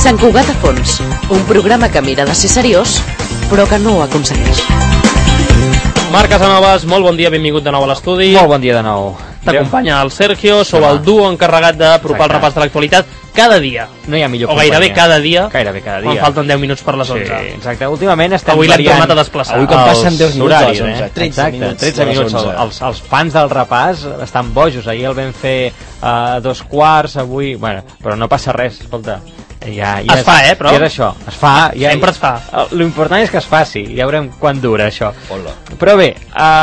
Sant Cugat a fons, un programa que mira de ser seriós, però que no ho aconsegueix. Marc Casanovas, molt bon dia, benvingut de nou a l'estudi. Molt bon dia de nou. T'acompanya el Sergio, sou el duo encarregat d'apropar el repàs de l'actualitat cada dia. No hi ha millor companyia. O gairebé cada dia. Quan falten 10 minuts per les 11. Sí, exacte. Últimament estem avui l'hem tornat a desplaçar. Avui quan passen 10 minuts a les 11. 13 minuts. Els fans del repàs estan bojos. Ahir el vam fer a 2:15, avui... Bueno, però no passa res, escolta. Ja es fa, però... Ja és això, es fa... Sempre es fa. L'important és que es faci, ja veurem quan dura això. Hola. Però bé...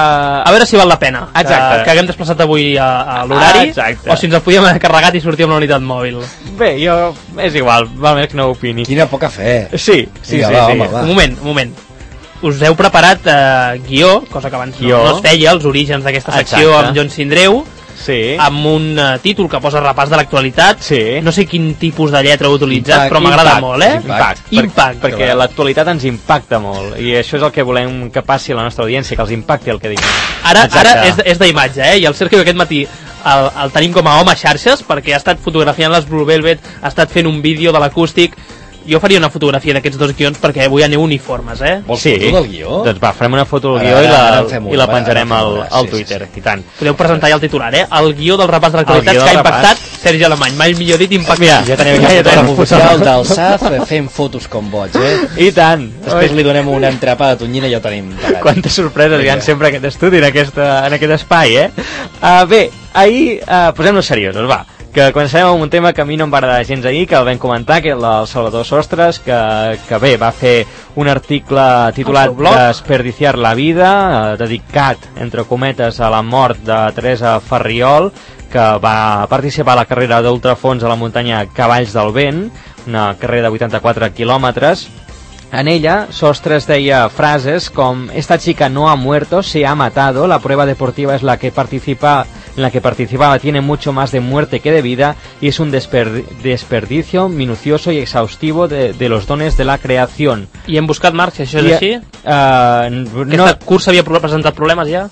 A veure si val la pena que haguem desplaçat avui a l'horari, o si ens el podíem haver carregat i sortir amb la unitat mòbil. Bé, és igual, val més que no opini. Quina poca fe. Sí. Home, un moment. Us heu preparat guió, cosa que abans no es feia, els orígens d'aquesta secció amb John Sindreu, amb un títol que posa repàs de l'actualitat. No sé quin tipus de lletra heu utilitzat, però m'agrada molt, Impact. Perquè l'actualitat ens impacta molt, i això és el que volem que passi a la nostra audiència, que els impacti el que diguem. Ara és d'imatge, i el Sergio aquest matí el tenim com a home a xarxes, perquè ha estat fotografiant les Blue Velvet, ha estat fent un vídeo de l'acústic. Jo faria una fotografia d'aquests dos guions perquè avui aneu uniformes, Vols foto del guió? Doncs va, farem una foto del guió i la penjarem al Twitter, i tant. Podeu presentar ja el titular, El guió del repàs de l'actualitat que ha impactat Sergi Alemany, mai millor dit impactat. Mira, ja tenim el oficial del SAF fent fotos com boig, I tant. Després li donem una entrepà de tonyina i ja ho tenim pagat. Quantes sorpreses hi ha sempre en aquest estudi, en aquest espai, Bé, ahir posem-nos seriosos, va, que començarem amb un tema que a mi no em va agradar gens ahir, que el vam comentar, que és el Salvador Sostres, que bé, va fer un article titulat Desperdiciar la vida, dedicat, entre cometes, a la mort de Teresa Farriol, que va participar a la carrera d'ultrafons a la muntanya Cavalls del Vent, una carrera de 84 quilòmetres. En ella, Sostres deia frases com: "Esta chica no ha muerto, se ha matado, la prueba deportiva en la que participaba tiene mucho más de muerte que de vida y es un desperdicio minucioso y exhaustivo de los dones de la creación". I hem buscat, Marc, si això és així? Aquesta cursa havia presentat problemes ja?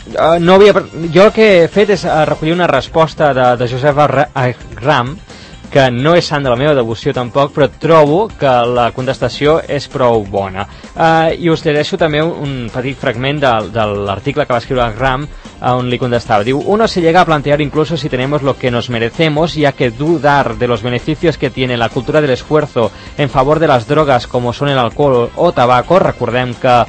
Jo el que he fet és recollir una resposta de Josep Agram, que no és sant de la meva devoció tampoc, però trobo que la contestació és prou bona. I us llegeixo també un petit fragment de l'article que va escriure Agram, on li contestava. Diu: "Uno se llega a plantear incluso si tenemos lo que nos merecemos, ya que dudar de los beneficios que tiene la cultura del esfuerzo en favor de las drogas como son el alcohol o tabaco". Recordem que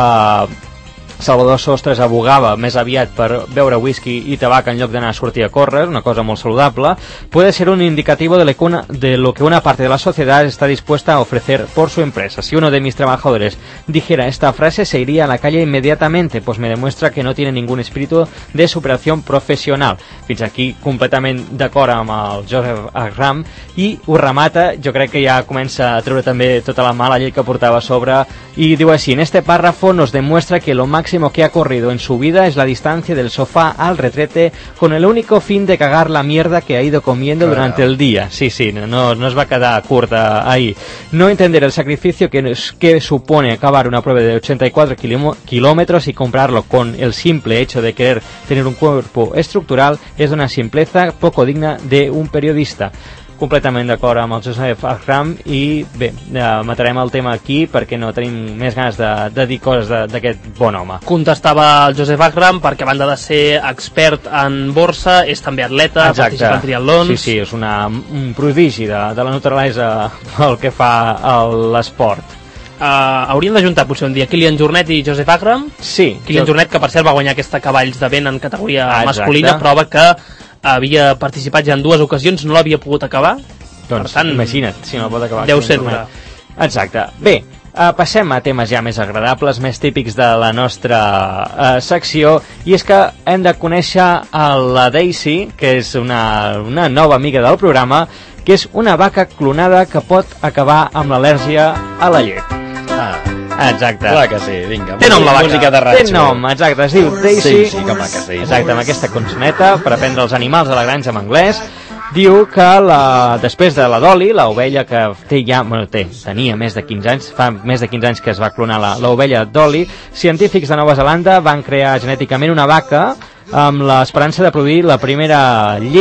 Salvador Sostres abogava més aviat per beure whisky y tabac en lloc d'anar a sortir a córrer, una cosa molt saludable, puede ser un indicativo de lo que una parte de la sociedad está dispuesta a ofrecer por su empresa. Si uno de mis trabajadores dijera esta frase, se iría a la calle inmediatamente, pues me demuestra que no tiene ningún espíritu de superación professional. Fins aquí completament d'acord amb el Joseph Agram, i ho remata, jo crec que ja comença a treure també tota la mala llei que portava a sobre, i diu així: "En este párrafo nos demuestra que lo máximo que ha corrido en su vida es la distancia del sofá al retrete con el único fin de cagar la mierda que ha ido comiendo durante el día". Sí, no es va quedar curta ahí. "No entender el sacrificio que supone acabar una prueba de 84 kilómetros y comprarlo con el simple hecho de querer tener un cuerpo estructural es de una simpleza poco digna de un periodista". Completament d'acord amb el Josep Agram, i bé, matarem el tema aquí perquè no tenim més ganes de dir coses d'aquest bon home. Contestava el Josep Agram perquè, a banda de ser expert en borsa, és també atleta, participa en triatlons. Sí, és un prodigi de la naturalesa pel que fa a l'esport. Haurien d'ajuntar potser un dia Kilian Jornet i Josep Agram. Sí. Kilian Jornet, que per cert va guanyar aquesta Cavalls de Vent en categoria masculina, prova que havia participat ja en 2 ocasions, no l'havia pogut acabar. Doncs tant, imagina't, si no el pot acabar. Deu ser dura. Exacte. Bé, passem a temes ja més agradables, més típics de la nostra secció, i és que hem de conèixer la Daisy, que és una nova amiga del programa, que és una vaca clonada que pot acabar amb l'al·lèrgia a la llet. Exacte. Clar que sí, vinga. Té nom la vaca. Música de ratxo. Té nom, exacte, es diu Daisy. Sí, que maca, sí. Exacte, amb aquesta consoneta per aprendre els animals a la granja en anglès. Diu que després de la Dolly, l'ovella que tenia més de 15 anys, fa més de 15 anys que es va clonar l'ovella Dolly, científics de Nova Zelanda van crear genèticament una vaca amb l'esperança de produir la primera llet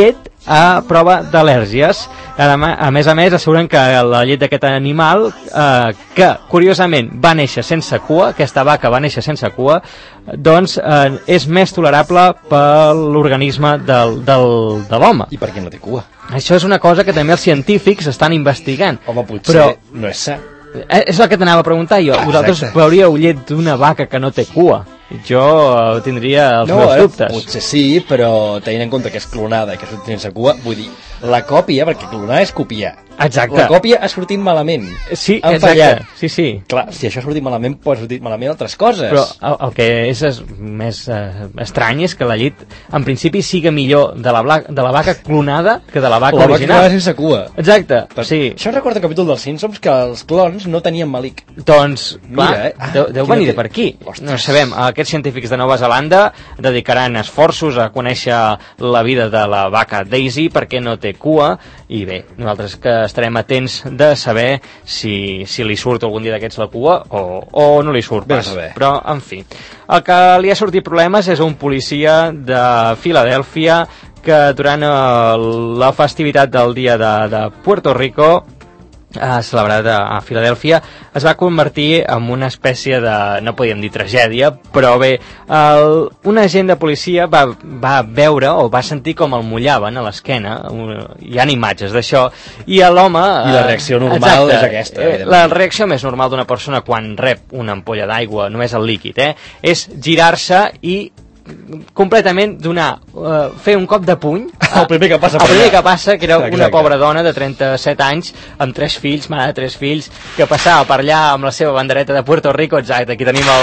a prova d'al·lèrgies. A més a més, asseguren que la llet d'aquest animal, que curiosament va néixer sense cua, aquesta vaca va néixer sense cua, doncs és més tolerable per l'organisme de l'home. I per què no té cua? Això és una cosa que també els científics estan investigant. Home, potser no és sa. És el que t'anava a preguntar jo. Vosaltres veuríeu llet d'una vaca que no té cua? Jo tindria els meus dubtes. Potser sí, però tenint en compte que és clonada i que surt sense cua, vull dir, la còpia, perquè clonar és copiar. Exacte. La còpia ha sortit malament. Sí, exacte. Sí. Clar, si això ha sortit malament, pot sortir malament altres coses. Però el que és més estrany és que la llet, en principi, siga millor de la vaca clonada que de la vaca original. La vaca clonada sense cua. Exacte, sí. Això recorda el capítol dels Simpsons, que els clons no tenien malic. Doncs, clar, deu venir de per aquí. No sabem, aquests científics de Nova Zelanda dedicaran esforços a conèixer la vida de la vaca Daisy, perquè no té cua, i bé, nosaltres que estarem atents de saber si li surt algun dia d'aquests la cua o no li surt pas. Però, en fi, el que li ha sortit problemes és un policia de Filadèlfia que durant la festivitat del dia de Puerto Rico celebrat a Filadèlfia, es va convertir en una espècie de, no podíem dir tragèdia, però bé, un agent de policia va veure o va sentir com el mullaven a l'esquena, hi ha imatges d'això, i l'home... I la reacció normal és aquesta. La reacció més normal d'una persona quan rep una ampolla d'aigua, només el líquid, és girar-se i completament fer un cop de puny el primer que passa que era una pobra dona de 37 anys amb 3 fills, mare de 3 fills, que passava per allà amb la seva bandereta de Puerto Rico. Exacte, aquí tenim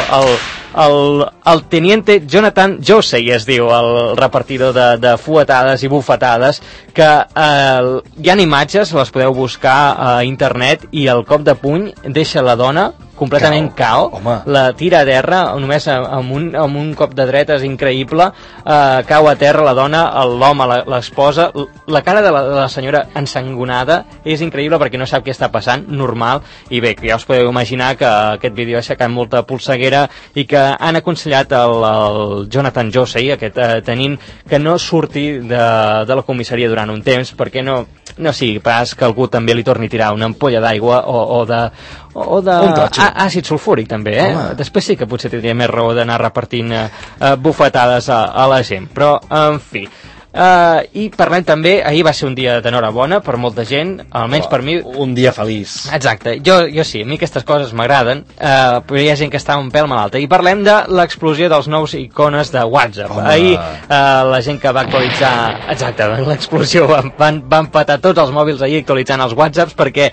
el teniente Jonathan Josey, es diu, el repartidor de fuetades i bufetades, que hi ha imatges, les podeu buscar a internet, i el cop de puny deixa la dona completament cao, la tira a terra només amb un cop de dretes increïble, cau a terra la dona, l'home l'esposa, la cara de la senyora ensangonada és increïble perquè no sap què està passant, normal, i bé, ja us podeu imaginar que aquest vídeo ha aixecat molta polseguera i que han aconsellat el Jonathan Josey, aquest tenint, que no surti de la comissaria durant un temps, perquè no sigui pas que algú també li torni a tirar una ampolla d'aigua o de àcid sulfúric també, Després sí que potser tindria més raó d'anar repartint bufetades a la gent, però en fi. I parlem també, ahir va ser un dia d'enhorabona per molta gent, almenys per mi un dia feliç. Exacte, jo sí, a mi aquestes coses m'agraden, però hi ha gent que està un pèl malalta, i parlem de l'explosió dels nous icones de WhatsApp. Ahir la gent que va actualitzar, exacte, l'explosió, van patar tots els mòbils ahir actualitzant els WhatsApps, perquè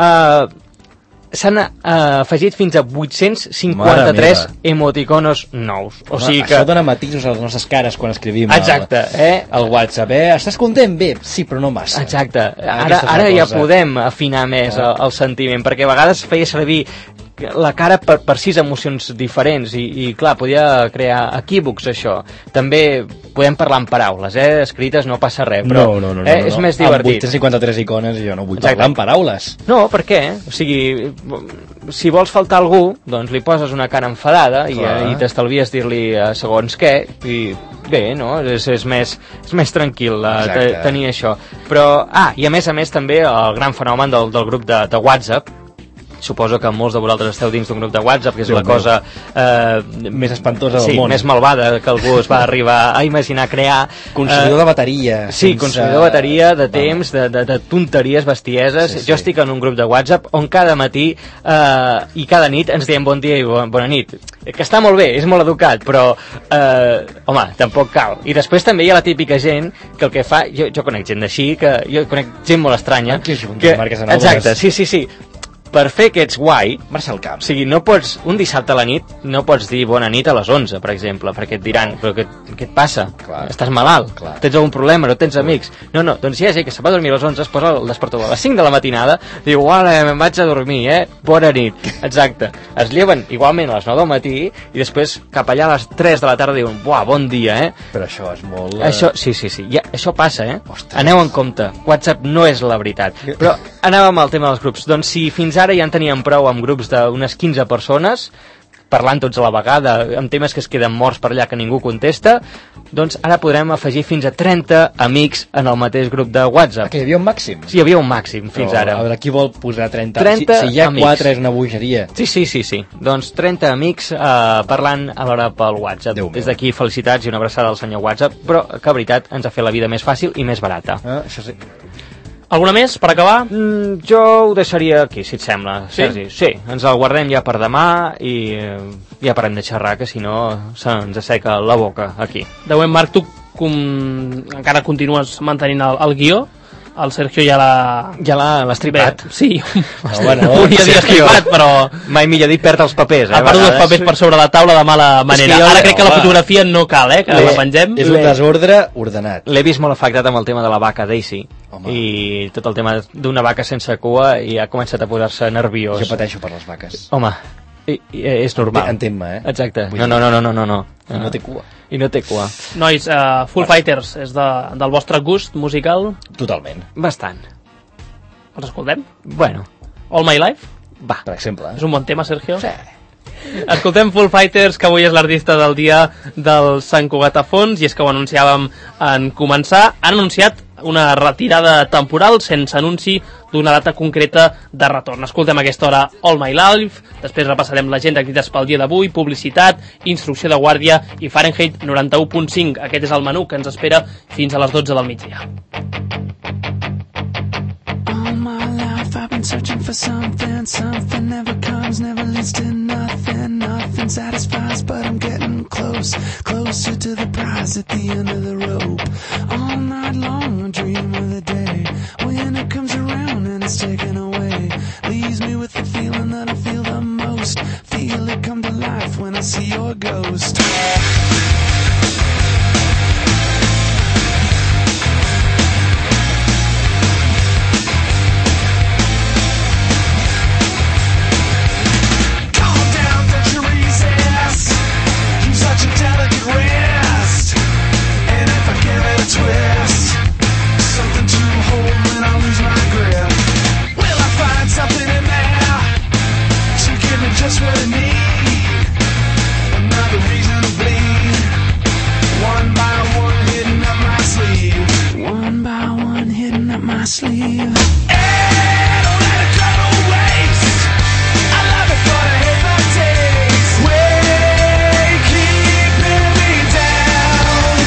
s'han afegit fins a 853 emoticonos nous. O sigui que... Això dona matisos a les nostres cares quan escrivim el WhatsApp, Estàs content? Bé, sí, però no massa. Exacte. Ara ja podem afinar més el sentiment, perquè a vegades feia servir la cara per 6 emocions diferents i clar, podia crear equívocs això. També podem parlar en paraules, escrites no passa res, però és més divertit. Amb 853 icones jo no vull parlar en paraules. No, per què? O sigui, si vols faltar algú, doncs li poses una cara enfadada i t'estalvies dir-li segons què, i bé, no? És més tranquil tenir això. Però, i a més també el gran fenomen del grup de WhatsApp. Suposo que molts de vosaltres esteu dins d'un grup de WhatsApp, que és la cosa més espantosa del món. Més malvada que algú es va arribar a imaginar crear. Consumidor de bateria. Sí, consumidor de bateria, de temps, de tonteries, bestieses. Jo estic en un grup de WhatsApp on cada matí i cada nit ens diem bon dia i bona nit. Que està molt bé, és molt educat, però home, tampoc cal. I després també hi ha la típica gent que el que fa... Jo conec gent d'així, que jo conec gent molt estranya. Exacte, sí. Per fer que ets guai, marxa al camp. O sigui, no pots, un dissabte a la nit, no pots dir bona nit a les 11, per exemple, perquè et diran, però què et passa? Clar. Estàs malalt? Clar. Tens algun problema? No tens amics? No, doncs hi ha gent que se'n va a dormir a les 11, es posa el despertador a les 5 de la matinada, diu, me'n vaig a dormir, bona nit. Exacte. Es lleven igualment a les 9 del matí i després cap allà a les 3 de la tarda diuen, bon dia, Però això és molt... Això, sí. Ja, això passa, Ostres. Aneu en compte. WhatsApp no és la veritat. Però anàvem al tema dels grups. Doncs si fins ara ja en teníem prou amb grups d'unes 15 persones, parlant tots a la vegada, amb temes que es queden morts per allà que ningú contesta, doncs ara podrem afegir fins a 30 amics en el mateix grup de WhatsApp. Que hi havia un màxim? Sí, hi havia un màxim fins ara. A veure, qui vol posar 30? 30 si hi ha amics. 4 és una bogeria. Sí. Doncs 30 amics parlant alhora pel WhatsApp. Des d'aquí felicitats i una abraçada al senyor WhatsApp, però que, veritat, ens ha fet la vida més fàcil i més barata. Això sí. Alguna més, per acabar? Jo ho deixaria aquí, si et sembla, Sergi. Sí, ens el guardem ja per demà i ja parem de xerrar, que si no se'ns asseca la boca aquí. De moment, Marc, tu encara continues mantenint el guió? El Sergio ja l'ha estripat. Sí, bueno, volia dir estripat, però... Mai millor dit perd els papers, ha perdut els papers per sobre la taula de mala manera. Ara crec que la fotografia no cal, que la pengem. És un desordre ordenat. L'he vist molt afectat amb el tema de la vaca Daisy. I tot el tema d'una vaca sense cua i ha començat a posar-se nerviós. Jo pateixo per les vaques. Home, és normal. Entén-me, Exacte. No. I no té cua. I no té cua. Nois, Foo Fighters és del vostre gust musical? Totalment. Bastant. Els escoltem? Bueno. All My Life? Va. Per exemple. És un bon tema, Sergio? Sí. Escoltem Foo Fighters, que avui és l'artista del dia del Sant Cugat a Fons, i és que ho anunciàvem en començar. Han anunciat una retirada temporal sense anunci d'una data concreta de retorn. Escoltem a aquesta hora All My Life, després repassarem l'agenda d'activitats pel dia d'avui, publicitat, instrucció de guàrdia i Fahrenheit 91.5. Aquest és el menú que ens espera fins a les 12 del migdia. All my life I've been searching for something never comes, never leads to nothing satisfies, but I'm getting closer to the prize at the end of the rope. All night long I dream of the day when it comes around and it's taken away, leaves me with the feeling that I feel the most, feel it come to life when I see your ghost. Twist, something to hold when I lose my grip. Will I find something in there to give me just what I need? Another reason to bleed. One by one hidden up my sleeve. One by one hidden up my sleeve. Hey, don't let it go to waste. I love it, but I hate my taste. Way keeping me down.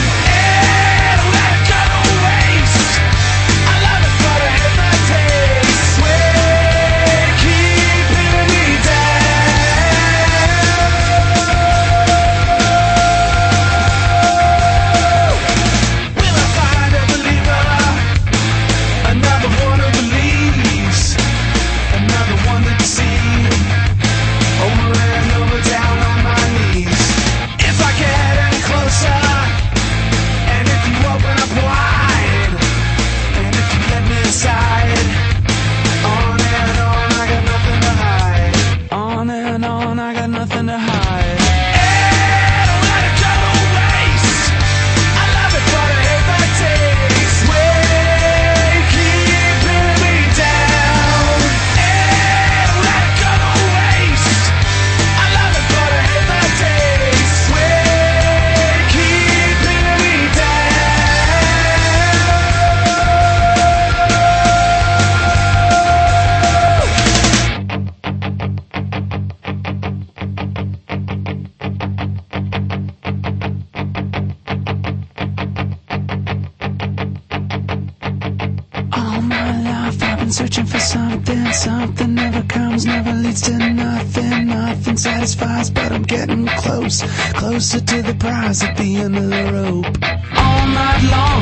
Searching for something never comes, never leads to nothing satisfies, but I'm getting closer to the prize at the end of the rope. All night long